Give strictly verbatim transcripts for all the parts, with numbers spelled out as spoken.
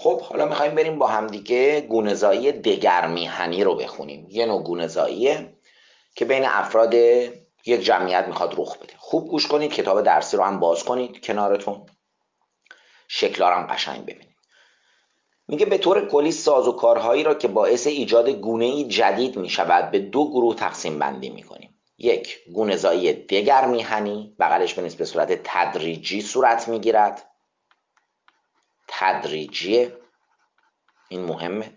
خب حالا میخوایم بریم با همدیگه گونه‌زایی دگر میهنی رو بخونیم. یه نوع گونه‌زاییه که بین افراد یک جمعیت میخواد رخ بده. خوب گوش کنید، کتاب درسی رو هم باز کنید کنارتون، شکل‌ها رو هم قشنگ ببینید. میگه به طور کلی سازوکارهایی را که باعث ایجاد گونه‌ای جدید میشود به دو گروه تقسیم بندی میکنیم. یک، گونه‌زایی دگر میهنی، بغلش بنویس به صورت تدریجی صورت میگیرد. تدریجیه، این مهمه.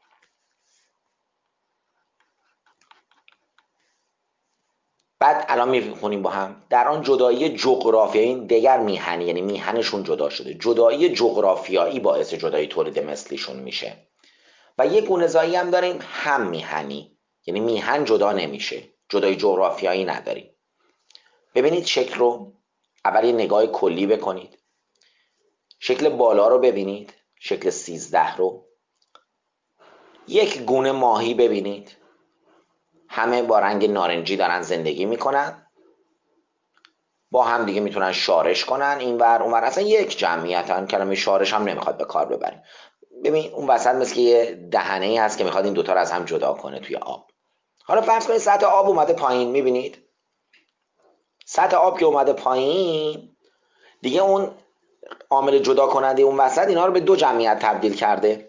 بعد الان میخونیم با هم. در آن جدایی جغرافیایی، این دگر میهنی یعنی میهنشون جدا شده، جدایی جغرافیایی باعث جدایی تولید مثلیشون میشه. و یه گونه‌زایی هم داریم هم میهنی، یعنی میهن جدا نمیشه، جدایی جغرافیایی نداریم. ببینید شکل رو، اول یه نگاه کلی بکنید. شکل بالا رو ببینید، شکل سیزده رو. یک گونه ماهی ببینید، همه با رنگ نارنجی دارن زندگی میکنن، با هم دیگه میتونن شارش کنن اینور اونور، اصلا یک جمعیتن. کلمه شارش هم نمیخواد به کار ببریم. ببین اون وسط مثل یه دهنه ای هست که میخواد این دوتا رو از هم جدا کنه توی آب. حالا فرض کنید سطح آب اومده پایین، میبینید سطح آب که اومده پایین دیگه اون عامل جدا کننده اون وسط اینا رو به دو جمعیت تبدیل کرده،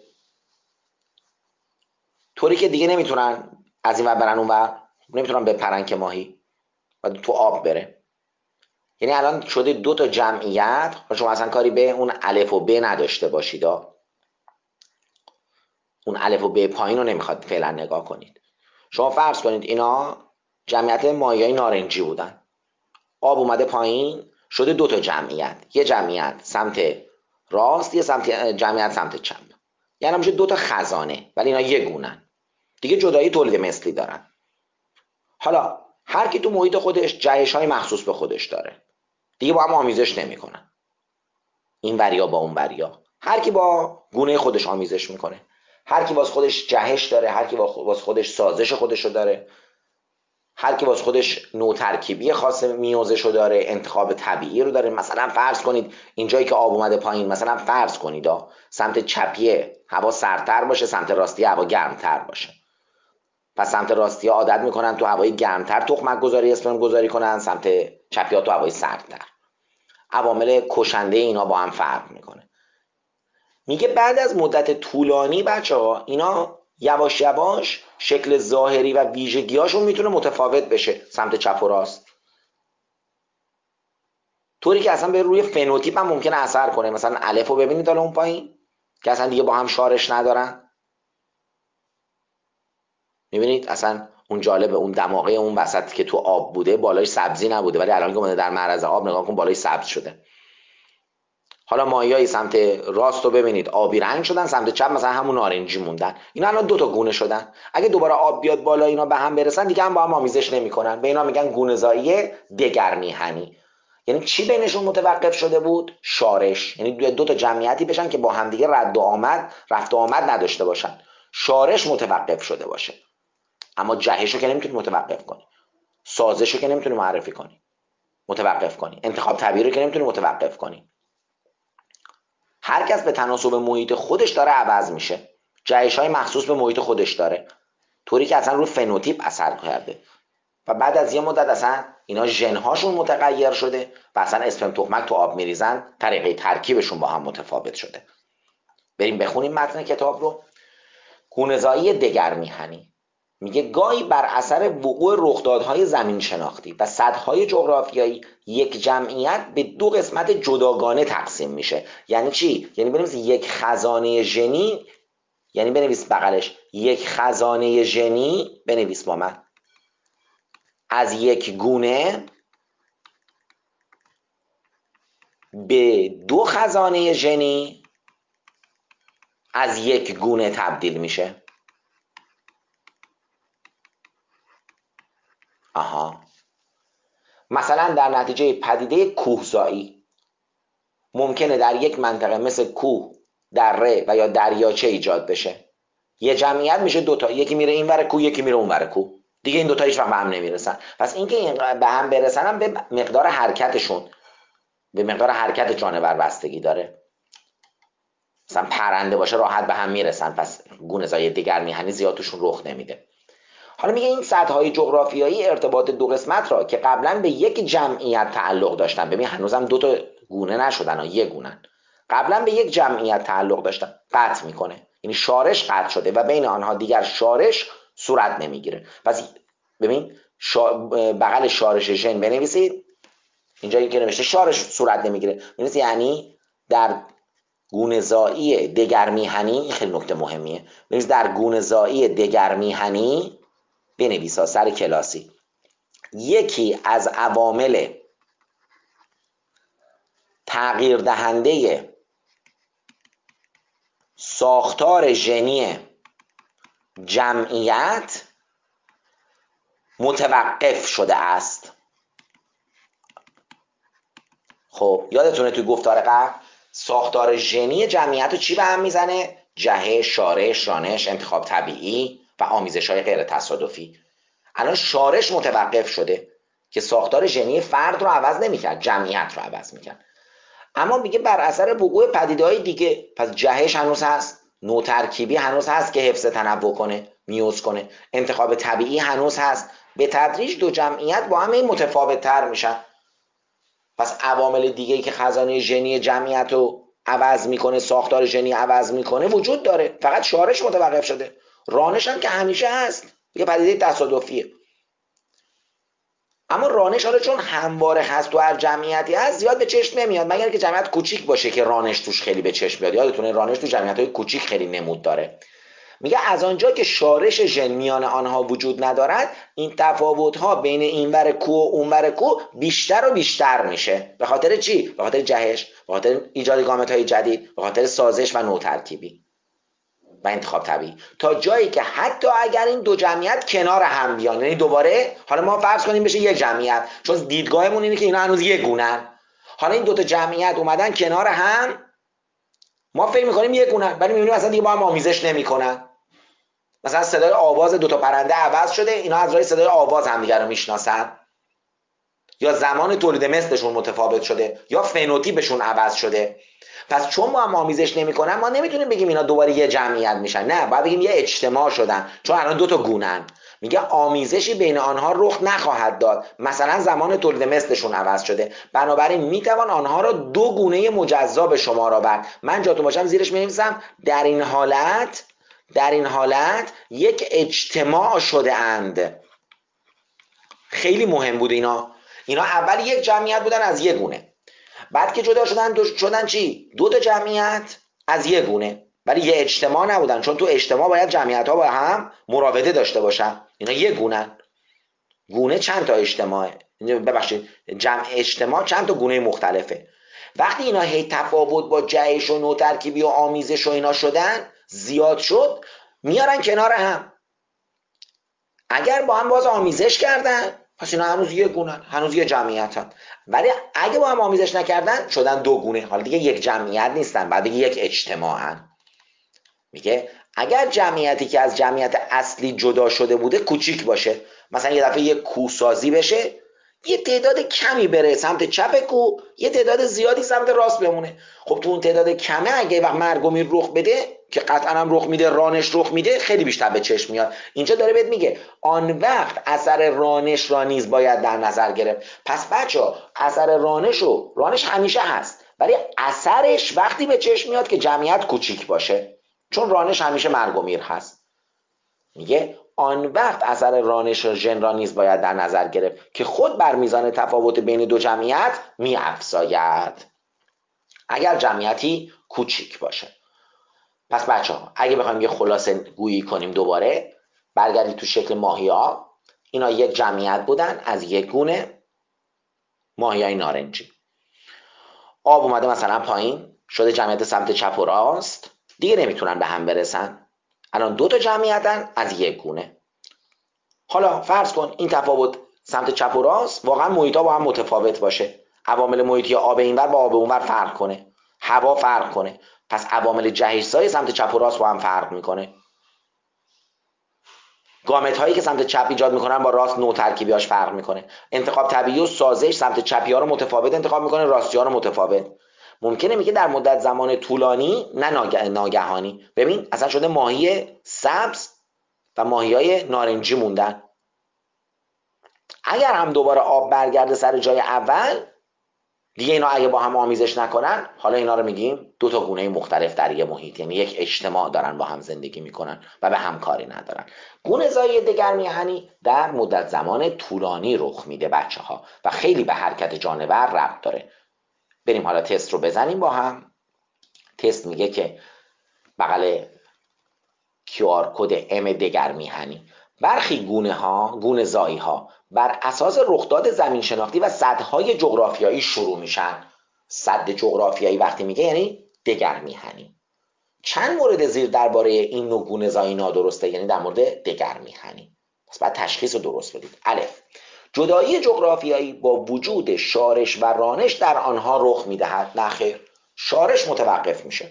طوری که دیگه نمیتونن از این ور برن اون ور، نمیتونن بپرن که ماهی و تو آب بره. یعنی الان شده دو تا جمعیت. شما اصلا کاری به اون الف و ب نداشته باشید، اون الف و ب پایین رو نمیخواد فعلا نگاه کنید. شما فرض کنید اینا جمعیت ماهیای نارنجی بودن، آب اومده پایین شده دو تا جمعیت، یه جمعیت سمت راست، یه سمت جمعیت سمت چپ، یعنی میشه دو تا خزانه، ولی اینا یه گونن دیگه، جدایی تولید مثلی دارن. حالا هر کی تو محیط خودش جهش های مخصوص به خودش داره، دیگه با هم آمیزش نمیکنن، این وریا با اون وریا، هر کی با گونه خودش آمیزش میکنه، هر کی واس خودش جهش داره، هر کی واس خودش سازش خودشو داره، هر کی واس خودش نوع ترکیبی خاص میوزشو داره، انتخاب طبیعی رو داره. مثلا فرض کنید اینجایی که آب اومده پایین، مثلا فرض کنید سمت چپیه هوا سردتر باشه، سمت راستی هوا گرمتر باشه. پس سمت راستی ها عادت میکنن تو هوای گرمتر تخمک گذاری اسپرم گذاری کنن، سمت چپی ها تو هوای سردتر. عوامل کشنده اینا با هم فرق میکنه. میگه بعد از مدت طولانی بچه ها اینا یواش یواش شکل ظاهری و ویژگیاشون میتونه متفاوت بشه سمت چپ و راست، طوری که اصلا به روی فنوتیپ هم ممکنه اثر کنه. مثلا الف رو ببینید حالا اون پایین که اصلا دیگه با هم شارش ندارن، میبینید اصلا اون جالبه، اون دماغه اون وسط که تو آب بوده بالای سبزی نبوده، ولی الان که اومده در معرض آب نگاه کن بالای سبز شده. حالا ماهیای سمت راست رو ببینید آبی رنگ شدن، سمت چپ مثلا همون نارنجی موندن. اینا الان دو تا گونه شدن. اگه دوباره آب بیاد بالا اینا به هم برسن دیگه هم با هم آمیزش نمیکنن. به اینا میگن گونه‌زایی دگر میهنی. یعنی چی بینشون متوقف شده بود؟ شارش. یعنی دو تا جمعیتی بشن که با همدیگه رد و آمد رفت و آمد نداشته باشن، شارش متوقف شده باشه. اما جهش رو که نمیتونی متوقف کنی، سازش رو که نمیتونی معرفی کنی متوقف کنی، انتخاب طبیعی رو که نمیتونی متوقف کنی. هر کس به تناسب محیط خودش داره عوض میشه، جهش های مخصوص به محیط خودش داره، طوری که اصلا رو فنوتیپ اثر کرده و بعد از یه مدت اصلا اینا ژن هاشون متغیر شده و اصلا اسپرم تخمک تو آب میریزن، طریقه ترکیبشون با هم متفاوت شده. بریم بخونیم متن کتاب رو. گونه‌زایی دگر میهنی میگه گاهی بر اثر وقوع رخدادهای زمین شناختی و سدهای جغرافیایی یک جمعیت به دو قسمت جداگانه تقسیم میشه. یعنی چی؟ یعنی بنویس یک خزانه ژنی، یعنی بنویس بغلش یک خزانه ژنی، بنویس با من، از یک گونه به دو خزانه ژنی از یک گونه تبدیل میشه. آها، مثلا در نتیجه پدیده کوهزایی ممکنه در یک منطقه مثل کوه، دره و یا دریاچه ایجاد بشه. یه جمعیت میشه دوتا، یکی میره این ور کوه یکی میره اون ور کوه، دیگه این دوتا هیچ وقت به هم نمیرسن. پس اینکه این به هم برسن هم به مقدار حرکتشون، به مقدار حرکت جانور بستگی داره. مثلا پرنده باشه راحت به هم میرسن، پس گونه‌زایی دگر میهنی زیاد توشون رخ نمیده. حالا میگه این سطح‌های جغرافیایی ارتباط دو قسمت را که قبلا به یک جمعیت تعلق داشتن، ببین هنوزم دو تا گونه نشدن ها، یک گونن، قبلا به یک جمعیت تعلق داشتن، قطع میکنه. یعنی شارش قطع شده و بین آنها دیگر شارش صورت نمیگیره. پس ببین شا... بغل شارش ژن بنویسید، اینجا که نوشته شارش صورت نمیگیره، بنویسید یعنی در گونه‌زایی دگر میهنی، خیلی نکته مهمیه، بنویسید در گونه‌زایی دگر میهنی، بنویسا سر کلاسی، یکی از عوامل تغییر دهنده ساختار ژنی جمعیت متوقف شده است. خب یادتونه توی گفتار قبل ساختار ژنی جمعیت رو چی به هم میزنه؟ جهش، شارش، رانش، انتخاب طبیعی و آمیزش های غیر تصادفی. الان شارش متوقف شده که ساختار ژنی فرد رو عوض نمیکرد، جمعیت رو عوض میکرد. اما میگه بر اثر وقوع پدیده‌های دیگه، پس جهش هنوز هست، نوترکیبی هنوز هست که حفظ تنوع کنه، میوز کنه، انتخاب طبیعی هنوز هست، به تدریج دو جمعیت با هم متفاوت تر میشن. پس عوامل دیگه‌ای که خزانه ژنی جمعیت رو عوض میکنه، ساختار ژنی عوض میکنه وجود داره، فقط شارش متوقف شده. رانش هم که همیشه هست، یه پدیده تصادفیه. اما رانش حالا چون همواره هست تو هر جمعیتی هست زیاد به چشم نمیاد، مگر که جمعیت کوچیک باشه که رانش توش خیلی به چشم میاد. یادتونه رانش تو جمعیت‌های کوچیک خیلی نمود داره. میگه از آنجا که شارش ژن میان آنها وجود ندارد، این تفاوت‌ها بین اینور کو و اونور کو بیشتر و بیشتر میشه. به خاطر چی؟ به خاطر جهش، به خاطر ایجاد گامت‌های جدید، به خاطر سازش و نوترکیبی و انتخاب طبیعی، تا جایی که حتی اگر این دو جمعیت کنار هم بیان، یعنی دوباره حالا ما فرض کنیم بشه یک جمعیت، چون دیدگاهمون اینه که اینا هنوز یک گونن، حالا این دو تا جمعیت اومدن کنار هم، ما فکر می‌کنیم یک گونن، ولی می‌بینیم اصلا دیگه با هم آمیزش نمی‌کنن. مثلا صدای آواز دو تا پرنده عوض شده، اینا از راه صدای آواز همدیگه رو میشناسن، یا زمان تولید مثلشون متفاوت شده، یا فنوتیپشون عوض شده. پس چون ما هم آمیزش نمی‌کنن، ما نمیتونیم بگیم اینا دوباره یه جمعیت میشن، نه، باید بگیم یه اجتماع شدن، چون الان دو تا گونن. میگه آمیزشی بین آنها رخ نخواهد داد، مثلا زمان تولید مثلشون عوض شده، بنابراین میتوان آنها را دو گونه مجزا به شمار آورد. من جاتون باشم زیرش می‌نویسم در این حالت در این حالت یک اجتماع شده اند. خیلی مهم بود اینا. اینا اول یک جمعیت بودن از یک گونه، بعد که جدا شدن دو شدن چی؟ دو تا جمعیت از یک گونه، ولی یه اجتماع نبودن، چون تو اجتماع باید جمعیت ها با هم مراوده داشته باشن. اینا یک گونن. گونه چند تا اجتماعه، ببخشید جمع اجتماع چند تا گونه مختلفه. وقتی اینا هی تفاوت با جهش و نوترکیبی و آمیزش و اینا شدن، زیاد شد، میارن کنار هم. اگر با هم باز آمیزش کردن، پس اینا هنوز یه گونن، هنوز یه جمعیتن. ولی اگه با هم آمیزش نکردن، شدن دو گونه، حالا دیگه یک جمعیت نیستن، بعد دیگه یک اجتماعن. میگه اگر جمعیتی که از جمعیت اصلی جدا شده بوده کوچیک باشه، مثلا یه دفعه یه کوسازی بشه، یه تعداد کمی بره سمت چپ کو، یه تعداد زیادی سمت راست بمونه. خب تو اون تعداد کمه اگه وقت مرگ و میر رخ بده، که قطعا هم رخ میده، رانش رخ میده، خیلی بیشتر به چشم میاد. اینجا داره بهت میگه آن وقت اثر رانش را نیز باید در نظر گرفت. پس بچه‌ها اثر رانش و رانش همیشه هست، ولی اثرش وقتی به چشم میاد که جمعیت کوچیک باشه، چون رانش همیشه مرگ و میر هست. میگه آن وقت اثر رانش ژن را نیز باید در نظر گرفت که خود بر میزان تفاوت بین دو جمعیت می‌افزاید اگر جمعیتی کوچیک باشه. پس بچه ها اگه بخوایم یه خلاصه گویی کنیم، دوباره برگردید تو شکل ماهی‌ها. اینا یک جمعیت بودن از یک گونه، ماهی‌های نارنجی. آب اومده مثلا پایین، شده جمعیت سمت چپ و راست، دیگه نمیتونن به هم برسن، الان دو تا جمعیتن از یک گونه. حالا فرض کن این تفاوت سمت چپ و راست واقعا محیط‌ها با هم متفاوت باشه، عوامل محیطی آب اینور با آب اونور فرق کنه، هوا فرق کنه، پس عوامل جهش‌سازی سمت چپ و راست با هم فرق میکنه. گامت هایی که سمت چپ ایجاد میکنن با راست نوترکیبیاش فرق میکنه. انتخاب طبیعی و سازش سمت چپی ها رو متفاوت انتخاب میکنه، راستی ها رو متفاوت. ممکنه میگه در مدت زمان طولانی نه ناگه... ناگهانی. ببین اصلا شده ماهی سبز و ماهیای نارنجی موندن. اگر هم دوباره آب برگرده سر جای اول، دیگه اینا اگه با هم آمیزش نکنن، حالا اینا رو میگیم دو تا گونه مختلف در یه محیط، یعنی یک اجتماع دارن با هم زندگی میکنن و به همکاری ندارن. گونه زایی دگرمیهنی در مدت زمان طولانی رخ میده بچه ها و خیلی به حرکت جانور ربط داره. بریم حالا تست رو بزنیم با هم. تست میگه که بغل کیو آر کد ام دگرمیهنی، برخی گونه ها گونه زایی ها بر اساس رخداد زمین شناختی و سدهای جغرافیایی شروع میشن. سد جغرافیایی وقتی میگه یعنی دگرمیهنی. چند مورد زیر درباره این نوع گونه زایی نادرسته، یعنی در مورد دگرمیهنی. پس باید تشخیص رو درست بدید. الف، جدایی جغرافیایی با وجود شارش و رانش در آنها رخ میدهد. نه خیر، شارش متوقف میشه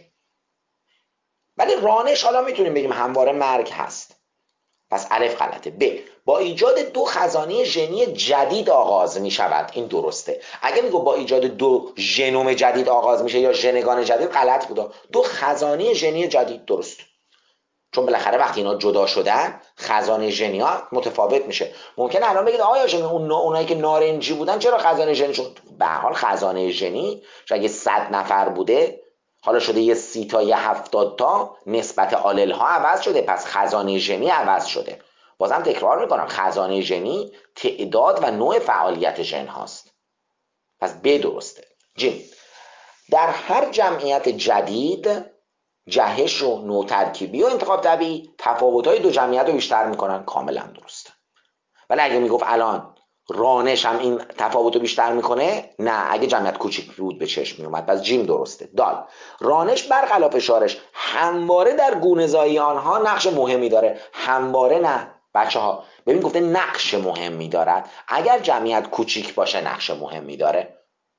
ولی رانش حالا میتونیم بگیم همواره مرگ هست. پس الف غلطه. ب، با ایجاد دو خزانه ژنی جدید آغاز می شود. این درسته. اگه میگو با ایجاد دو ژنوم جدید آغاز میشه یا ژنگان جدید، غلط بود. دو خزانه ژنی جدید درست، چون بالاخره وقتی اینا جدا شدن خزانه ژنی ها متفاوت میشه. ممکنه الان بگید آیا ژن اون اونایی که نارنجی بودن چرا خزانه ژنی شد؟ به هر حال خزانه ژنی اگه صد نفر بوده، حالا شده یه سی تا یه هفتاد تا، نسبت آلل ها عوض شده، پس خزانه ژنی عوض شده. بازم تکرار میکنم، خزانه ژنی تعداد و نوع فعالیت ژن هاست. پس ب درسته. جیم، در هر جمعیت جدید جهش و نوترکیبی و انتخاب طبیعی تفاوت‌های دو جمعیت رو بیشتر میکنن. کاملا درسته. ولی اگه میگفت الان رانش هم این تفاوت رو بیشتر میکنه، نه، اگه جمعیت کوچیک بود به چشم میومد. پس جیم درسته. دال، رانش برخلاف شارش همواره در گونه‌زایی آنها نقش مهمی داره. همواره نه بچه ها، ببین گفته نقش مهمی دارد. اگر جمعیت کوچیک باشه نقش مهمی داره.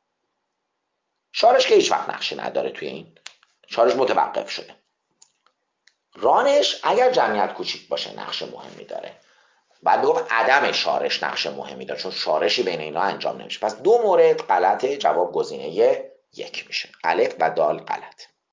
شارش که هیچ وقت نقشی نداره توی این، شارش متوقف شده. رانش اگر جمعیت کوچیک باشه نقش مهمی داره. بعد بگم عدم شارش نقش مهمی داره، چون شارشی بین اینا انجام نمیشه. پس دو مورد غلطه، جواب گزینه یک میشه. الف و دال غلط.